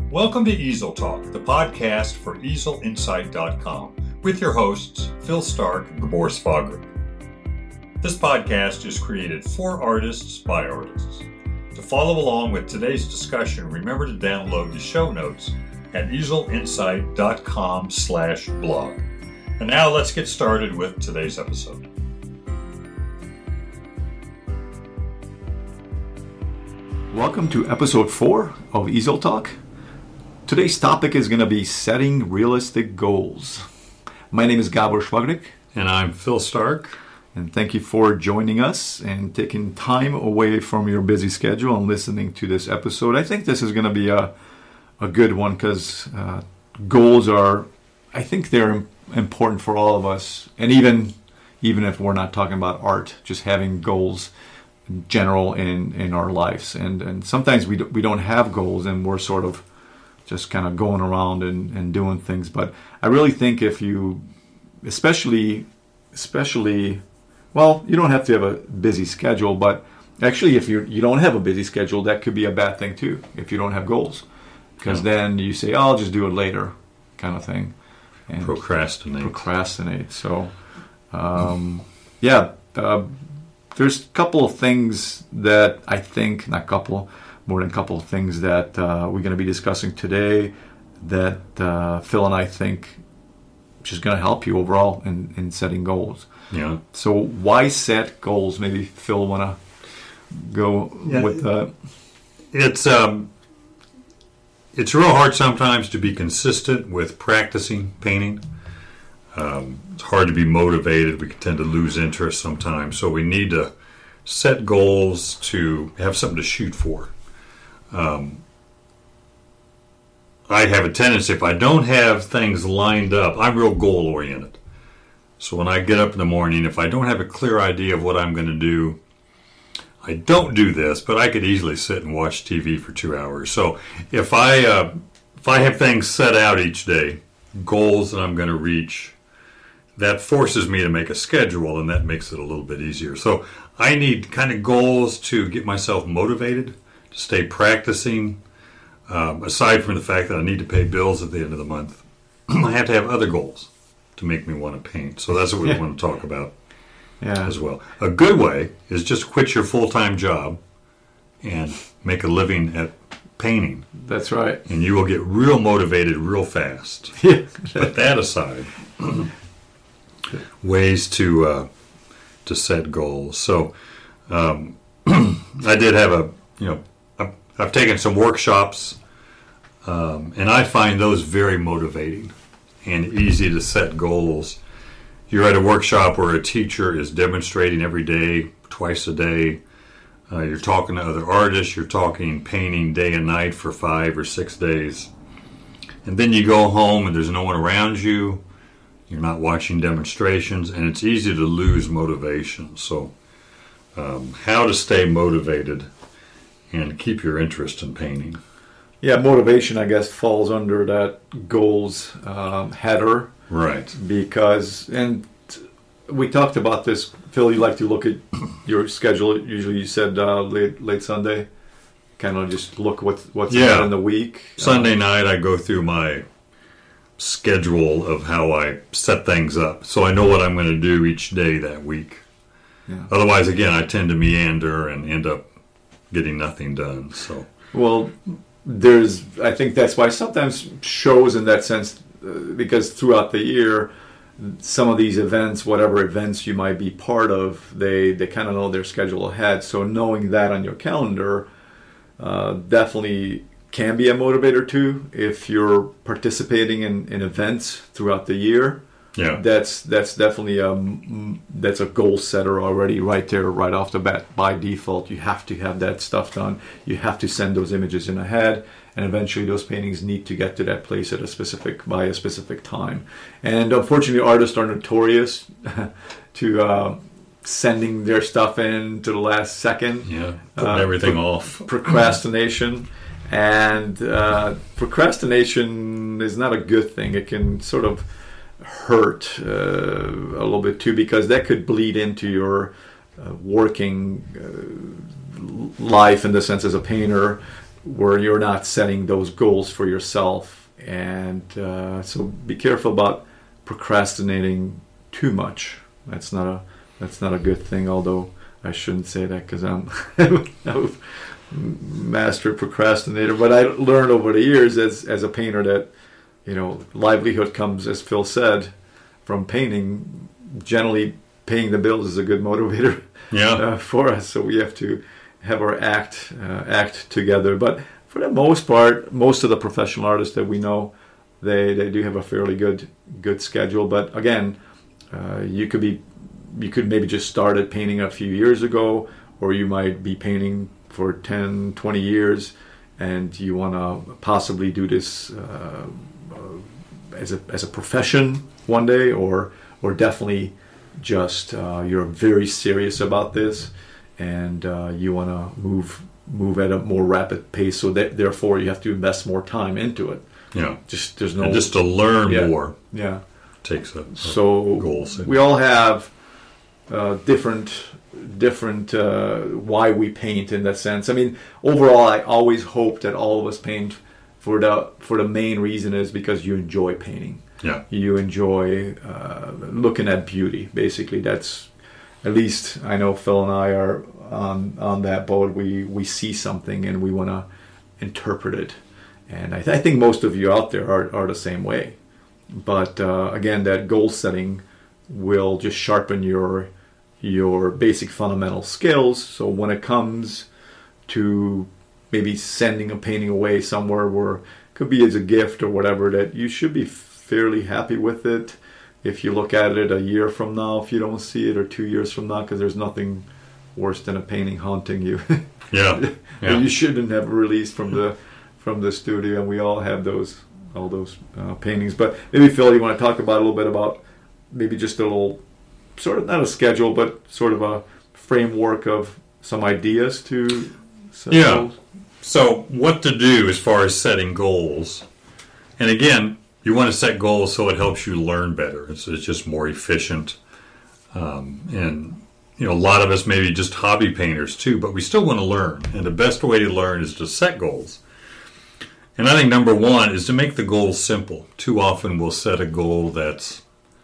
Welcome to Easel Talk, the podcast for EaselInsight.com, with your hosts, Phil Stark and Gabor Svagric. This podcast is created for artists by artists. To follow along with today's discussion, remember to download the show notes at EaselInsight.com/blog. And now let's get started with today's episode. Welcome to episode 4 of Easel Talk. Today's topic is going to be setting realistic goals. My name is Gabor Svagric. And I'm Phil Stark. And thank you for joining us and taking time away from your busy schedule and listening to this episode. I think this is going to be a good one because goals are, I think they're important for all of us. And even if we're not talking about art, just having goals in general in our lives. And sometimes we don't have goals and we're sort of just kind of going around and doing things. But I really think if you, especially, well, you don't have to have a busy schedule, but actually if you don't have a busy schedule, that could be a bad thing too, if you don't have goals. Because then you say, oh, I'll just do it later, kind of thing. And procrastinate. So, there's a couple of things that I think, more than a couple of things that we're going to be discussing today that Phil and I think is going to help you overall in setting goals. Yeah. So why set goals? Maybe Phil want to go with that. It's real hard sometimes to be consistent with practicing painting. It's hard to be motivated. We can tend to lose interest sometimes. So we need to set goals to have something to shoot for. I have a tendency, if I don't have things lined up, I'm real goal oriented. So when I get up in the morning, if I don't have a clear idea of what I'm going to do, I don't do this, but I could easily sit and watch TV for 2 hours. So if I have things set out each day, goals that I'm going to reach, that forces me to make a schedule, and that makes it a little bit easier. So I need kind of goals to get myself motivated, to stay practicing. Aside from the fact that I need to pay bills at the end of the month, I have to have other goals to make me want to paint. So that's what we want to talk about as well. A good way is just quit your full-time job and make a living at painting. That's right. And you will get real motivated real fast. Put that aside. Ways to set goals. So I did have I've taken some workshops, and I find those very motivating and easy to set goals. You're at a workshop where a teacher is demonstrating every day, twice a day. You're talking to other artists. You're talking painting day and night for 5 or 6 days. And then you go home and there's no one around you. You're not watching demonstrations, and it's easy to lose motivation. So how to stay motivated and keep your interest in painting. Yeah, motivation, I guess, falls under that goals header. Right. Because, and we talked about this, Phil, you like to look at your schedule. Usually you said late Sunday, kind of just look what's in the week. Sunday night I go through my schedule of how I set things up, so I know what I'm going to do each day that week. Yeah. Otherwise, again, I tend to meander and end up getting nothing done. So, well, I think that's why sometimes shows in that sense, because throughout the year, some of these events, whatever events you might be part of, they kind of know their schedule ahead. So knowing that on your calendar definitely can be a motivator too. If you're participating in events throughout the year, that's definitely that's a goal setter already right there, right off the bat. By default, you have to have that stuff done. You have to send those images in ahead, and eventually those paintings need to get to that place by a specific time. And unfortunately, artists are notorious to sending their stuff in to the last second. Putting everything off. Procrastination. And procrastination is not a good thing. It can sort of hurt a little bit too, because that could bleed into your working life in the sense as a painter, where you're not setting those goals for yourself. And so be careful about procrastinating too much. That's not a good thing, although I shouldn't say that because I'm a master procrastinator. But I learned over the years as a painter that, livelihood comes, as Phil said, from painting. Generally, paying the bills is a good motivator for us. So we have to have our act together. But for the most part, most of the professional artists that we know, they do have a fairly good schedule. But again, you could maybe just started painting a few years ago, or you might be painting for 10, 20 years, and you want to possibly do this as a profession one day, or definitely just you're very serious about this, and you want to move at a more rapid pace. So therefore, you have to invest more time into it. Yeah, just to learn more. Yeah, takes a goal setting. We all have different why we paint in that sense. I mean, overall, I always hope that all of us paint for the main reason is because you enjoy painting. Yeah, you enjoy looking at beauty. Basically, that's, at least I know Phil and I are on that boat. We see something and we want to interpret it, and I think most of you out there are the same way. But again, that goal setting will just sharpen your basic fundamental skills. So when it comes to maybe sending a painting away somewhere, where it could be as a gift or whatever, that you should be fairly happy with it. If you look at it a year from now, if you don't see it, or 2 years from now, because there's nothing worse than a painting haunting you. Yeah. You shouldn't have released from the studio, and we all have all those paintings. But maybe, Phil, you want to talk about a little bit about maybe just a little, sort of not a schedule, but sort of a framework of some ideas to set goals? So what to do as far as setting goals. And again, you want to set goals so it helps you learn better. It's just more efficient. And a lot of us may be just hobby painters too, but we still want to learn. And the best way to learn is to set goals. And I think number one is to make the goals simple. Too often we'll set a goal that's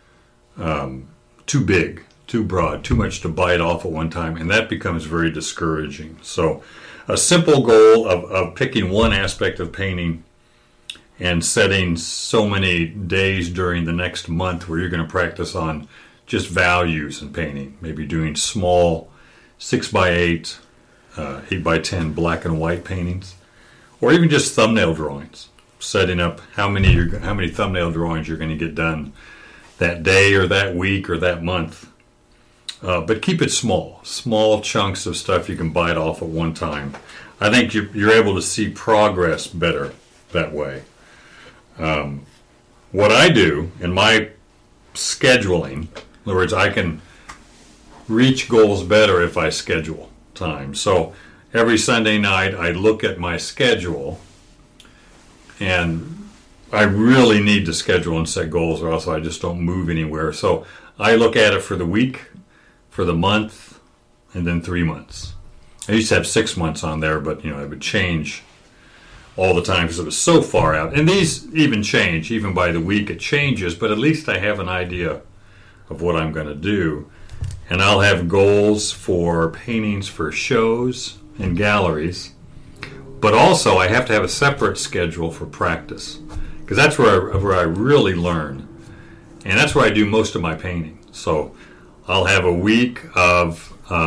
too big, too broad, too much to bite off at one time, and that becomes very discouraging. So a simple goal of picking one aspect of painting and setting so many days during the next month where you're going to practice on just values in painting, maybe doing small 6x8, 8x10 black and white paintings, or even just thumbnail drawings, setting up how many thumbnail drawings you're going to get done that day or that week or that month. But keep it small chunks of stuff you can bite off at one time. I think you're able to see progress better that way. What I do in my scheduling, in other words, I can reach goals better if I schedule time. So every Sunday night I look at my schedule, and I really need to schedule and set goals, or else I just don't move anywhere. So I look at it for the week, for the month, and then 3 months. I used to have 6 months on there, but it would change all the time because it was so far out. And these even change, even by the week it changes, but at least I have an idea of what I'm going to do. And I'll have goals for paintings for shows and galleries, but also I have to have a separate schedule for practice, because that's where I really learn, and that's where I do most of my painting. So I'll have a week of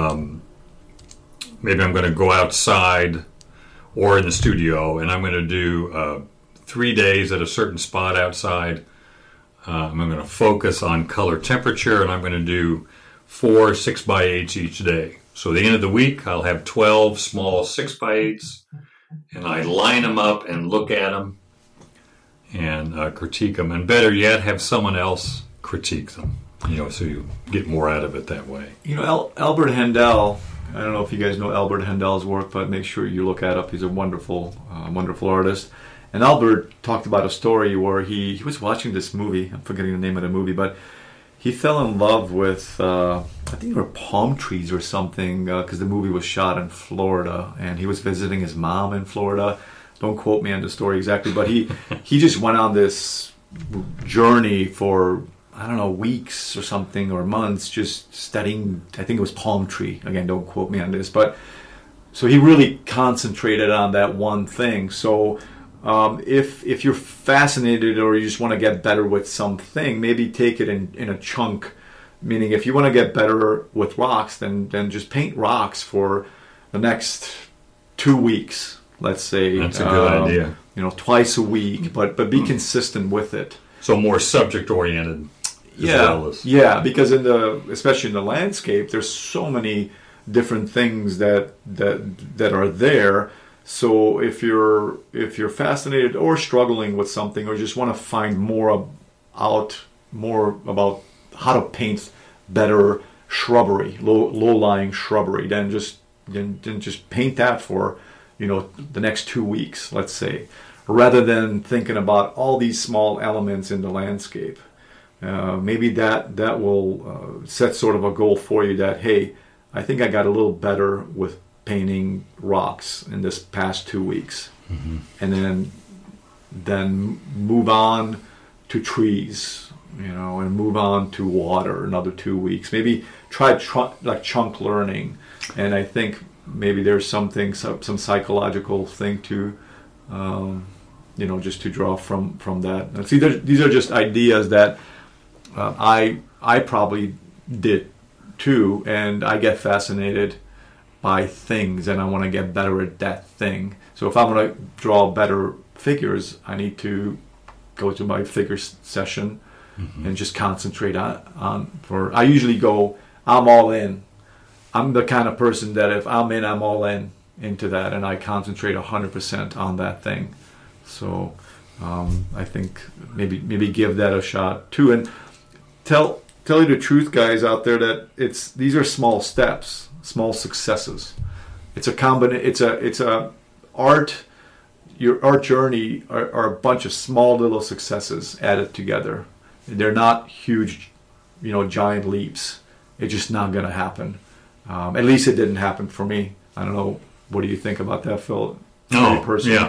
maybe I'm going to go outside or in the studio, and I'm going to do 3 days at a certain spot outside. I'm going to focus on color temperature, and I'm going to do 4 6x8s each day. So at the end of the week, I'll have 12 small 6x8s, and I line them up and look at them and critique them. And better yet, have someone else critique them, so you get more out of it that way. Albert Handel, I don't know if you guys know Albert Handel's work, but make sure you look at up. He's a wonderful artist. And Albert talked about a story where he was watching this movie. I'm forgetting the name of the movie, but he fell in love with I think they were palm trees or something, because the movie was shot in Florida, and he was visiting his mom in Florida. Don't quote me on the story exactly, but he just went on this journey for, I don't know, weeks or something, or months, just studying. I think it was palm tree. Again, don't quote me on this, but so he really concentrated on that one thing. So if you're fascinated or you just want to get better with something, maybe take it in a chunk. Meaning, if you want to get better with rocks, then just paint rocks for the next 2 weeks. Let's say that's a good idea. Twice a week, but be consistent with it. So more subject oriented. Yeah, because especially in the landscape, there's so many different things that are there. So if you're fascinated or struggling with something, or just want to find more about how to paint better shrubbery, low-lying shrubbery, then just paint that for the next 2 weeks, let's say, rather than thinking about all these small elements in the landscape. Maybe that will set sort of a goal for you that, hey, I think I got a little better with painting rocks in this past 2 weeks, and then move on to trees, and move on to water another 2 weeks. Maybe try like chunk learning, and I think maybe there's some psychological thing to, just to draw from that. And see, these are just ideas that I probably did too, and I get fascinated by things, and I want to get better at that thing. So if I want to draw better figures, I need to go to my figure session and just concentrate on. I usually go, I'm all in. I'm the kind of person that if I'm in, I'm all in into that, and I concentrate 100% on that thing. So I think maybe give that a shot too, and tell you the truth, guys out there, that these are small steps, small successes. It's a art. Your art journey are a bunch of small little successes added together. They're not huge, giant leaps. It's just not going to happen. At least it didn't happen for me. I don't know. What do you think about that, Phil? Yeah.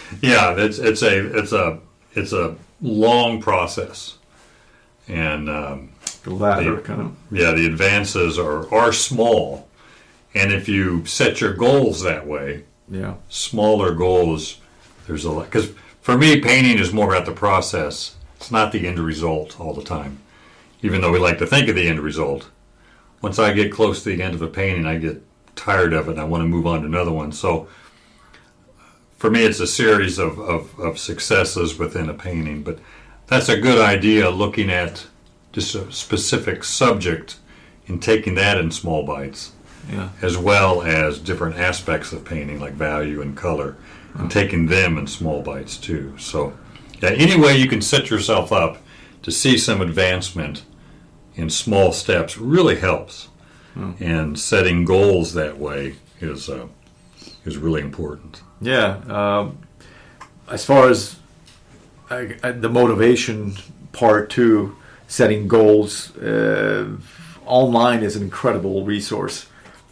It's a long process, and the ladder kind of. Yeah, the advances are small, and if you set your goals that way, smaller goals. There's a lot, because for me, painting is more about the process. It's not the end result all the time, even though we like to think of the end result. Once I get close to the end of a painting, I get tired of it and I want to move on to another one. So for me, it's a series of successes within a painting. But that's a good idea, looking at just a specific subject and taking that in small bites, as well as different aspects of painting like value and color, and taking them in small bites too. So any way you can set yourself up to see some advancement in small steps really helps. And setting goals that way is really important. Yeah. As far as the motivation part too, setting goals, online is an incredible resource.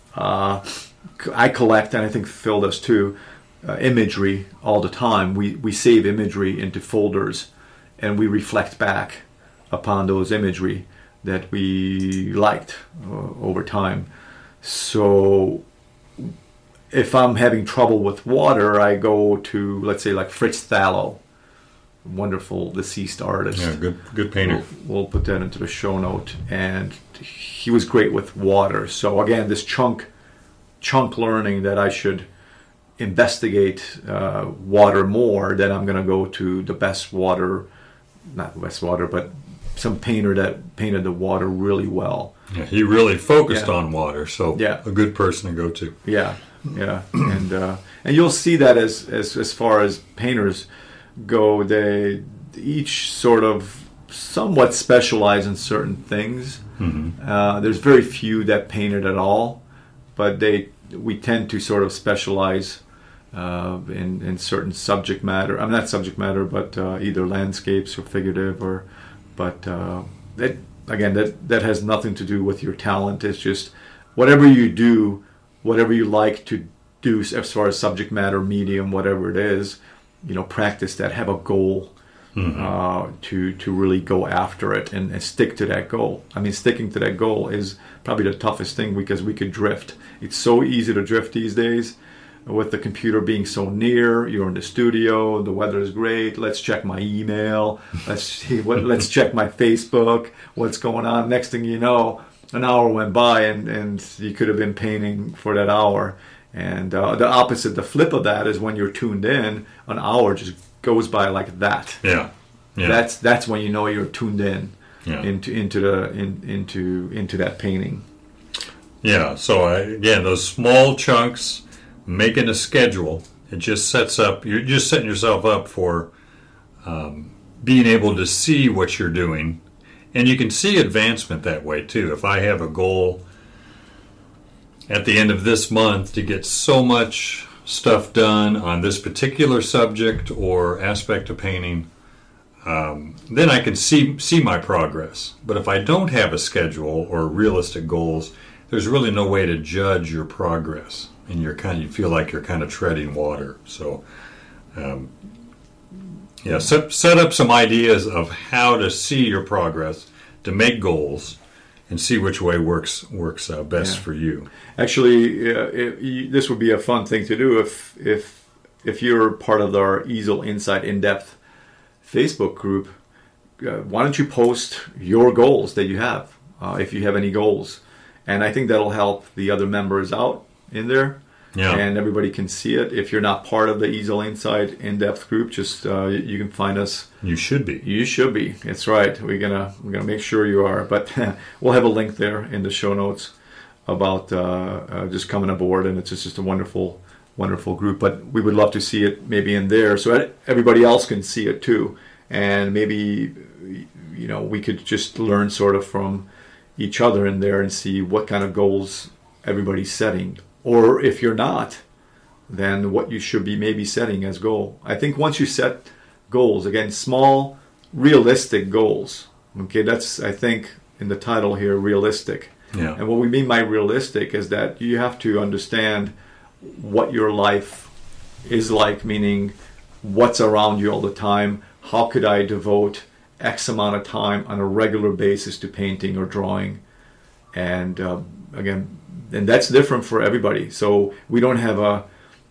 I collect, and I think Phil does too, imagery all the time. We save imagery into folders, and we reflect back upon those imagery that we liked over time. So if I'm having trouble with water, I go to, let's say, like Fritz Thallo, wonderful deceased artist. Yeah, good painter. We'll put that into the show note. And he was great with water. So again, this chunk learning that I should investigate water more, then I'm going to go to the best water, not the best water, but some painter that painted the water really well. Yeah, he really focused on water, so a good person to go to. Yeah, and you'll see that as far as painters go, they each sort of somewhat specialize in certain things. There's very few that painted at all, but we tend to sort of specialize in certain subject matter. I'm not subject matter, but either landscapes or figurative, but again, that has nothing to do with your talent. It's just whatever you do, whatever you like to do as far as subject matter, medium, whatever it is, practice that, have a goal. To really go after it and stick to that goal. I mean, sticking to that goal is probably the toughest thing, because we could drift. It's so easy to drift these days with the computer being so near. You're in the studio, the weather is great. Let's check my email. Let's check my Facebook. What's going on? Next thing you know, an hour went by and you could have been painting for that hour. And the opposite, the flip of that is when you're tuned in, an hour just goes by like that. Yeah. That's when you know you're tuned in into that painting. Yeah. So again, those small chunks, making a schedule, it just sets up. You're just setting yourself up for being able to see what you're doing, and you can see advancement that way too. If I have a goal at the end of this month to get so much stuff done on this particular subject or aspect of painting, then I can see my progress. But if I don't have a schedule or realistic goals, there's really no way to judge your progress, and you feel like you're kind of treading water. So, set up some ideas of how to see your progress, to make goals, and see which way works best for you. Actually, this would be a fun thing to do if you're part of our Easel Insight In-Depth Facebook group. Why don't you post your goals that you have, if you have any goals? And I think that'll help the other members out in there. Yeah. And everybody can see it. If you're not part of the Easel Insight In-Depth group, just you can find us. You should be. You should be. That's right. We're gonna make sure you are. But we'll have a link there in the show notes about just coming aboard, and it's just a wonderful group. But we would love to see it maybe in there, so everybody else can see it too, and maybe we could just learn sort of from each other in there and see what kind of goals everybody's setting. Or if you're not, then what you should be maybe setting as goal. I think once you set goals, again, small, realistic goals. Okay, that's, I think, in the title here, realistic. Yeah. And what we mean by realistic is that you have to understand what your life is like, meaning what's around you all the time. How could I devote X amount of time on a regular basis to painting or drawing? And again, and that's different for everybody. So we don't have a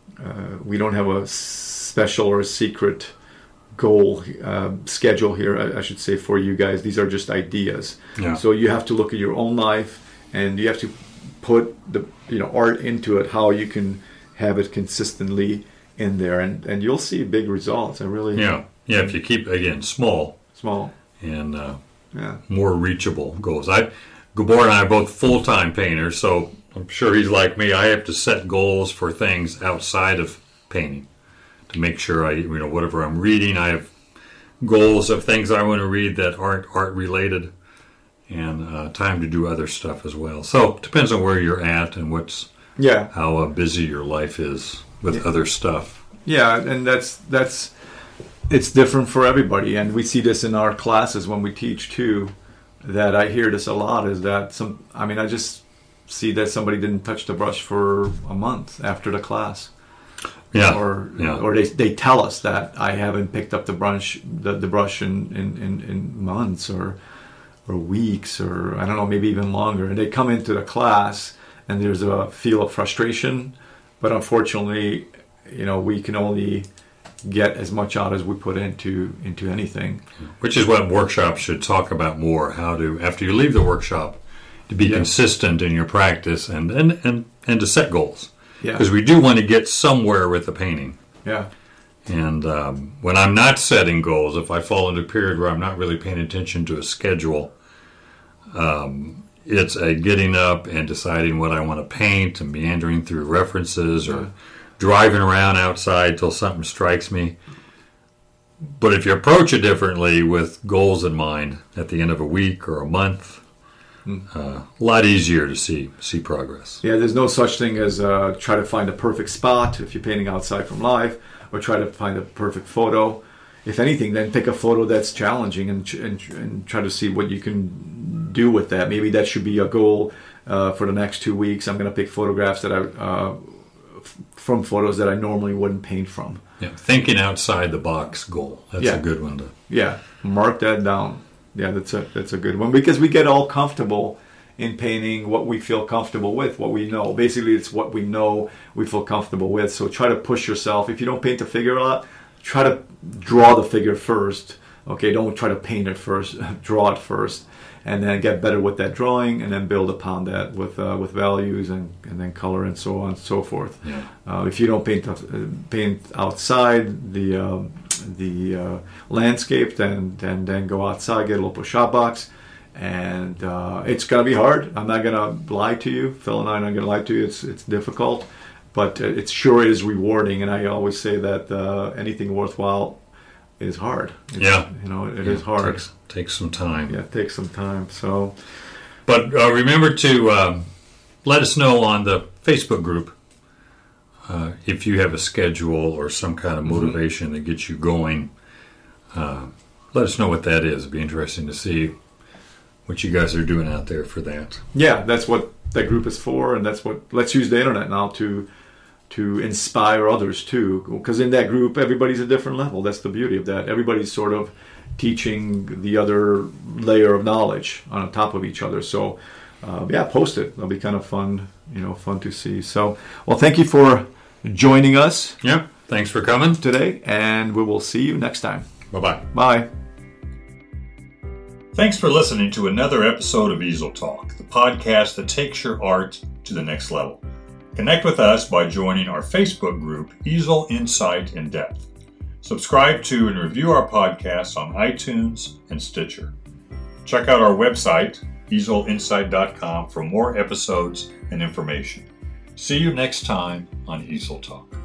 special or a secret goal schedule here, I should say, for you guys. These are just ideas. Yeah. So you have to look at your own life, and you have to put the art into it, how you can have it consistently in there, and you'll see big results. If you keep, again, small and more reachable goals. Gabor and I are both full-time painters, so I'm sure he's like me. I have to set goals for things outside of painting to make sure whatever I'm reading, I have goals of things I want to read that aren't art related, and time to do other stuff as well. So it depends on where you're at and how busy your life is with other stuff. Yeah, and that's it's different for everybody, and we see this in our classes when we teach too. That I hear this a lot is that I just see that somebody didn't touch the brush for a month after the class. Yeah. Or they tell us that I haven't picked up the brush in months or weeks, or I don't know, maybe even longer. And they come into the class and there's a feel of frustration, but unfortunately, we can only get as much out as we put into anything. Which is what workshops should talk about more, how to, after you leave the workshop, to be consistent in your practice and to set goals. Yeah. Because we do want to get somewhere with the painting. Yeah. And when I'm not setting goals, if I fall into a period where I'm not really paying attention to a schedule, it's a getting up and deciding what I want to paint and meandering through references or driving around outside till something strikes me. But if you approach it differently with goals in mind at the end of a week or a month, a lot easier to see progress. Yeah, there's no such thing as try to find a perfect spot if you're painting outside from life, or try to find a perfect photo. If anything, then pick a photo that's challenging and try to see what you can do with that. Maybe that should be a goal for the next 2 weeks. I'm going to pick photographs that from photos that I normally wouldn't paint from. Yeah, thinking outside the box goal. That's a good one to. Yeah, mark that down. Yeah, that's a good one, because we get all comfortable in painting what we feel comfortable with, what we know. Basically, it's what we know we feel comfortable with. So try to push yourself. If you don't paint the figure a lot, try to draw the figure first. Okay, don't try to paint it first. Draw it first, and then get better with that drawing, and then build upon that with values and then color and so on and so forth. Yeah. If you don't paint outside the landscape, then go outside, get a local shop box, and it's gonna be hard. I'm not gonna lie to you, Phil and I are not gonna lie to you. It's difficult, but it sure is rewarding. And I always say that anything worthwhile is hard. It is hard. Takes some time. Yeah, it takes some time. So, but remember to let us know on the Facebook group if you have a schedule or some kind of motivation that gets you going. Let us know what that is. It'd be interesting to see what you guys are doing out there for that. Yeah, that's what that group is for, and let's use the internet now to inspire others too, because in that group everybody's a different level. That's the beauty of that. Everybody's sort of teaching the other layer of knowledge on top of each other. So post it. It'll be kind of fun to see. So, well, thank you for joining us. Yeah, thanks for coming today, and we will see you next time. Bye-bye. Bye. Thanks for listening to another episode of Easel Talk, the podcast that takes your art to the next level. Connect with us by joining our Facebook group, Easel Insight in Depth. Subscribe to and review our podcasts on iTunes and Stitcher. Check out our website, easelinsight.com, for more episodes and information. See you next time on Easel Talk.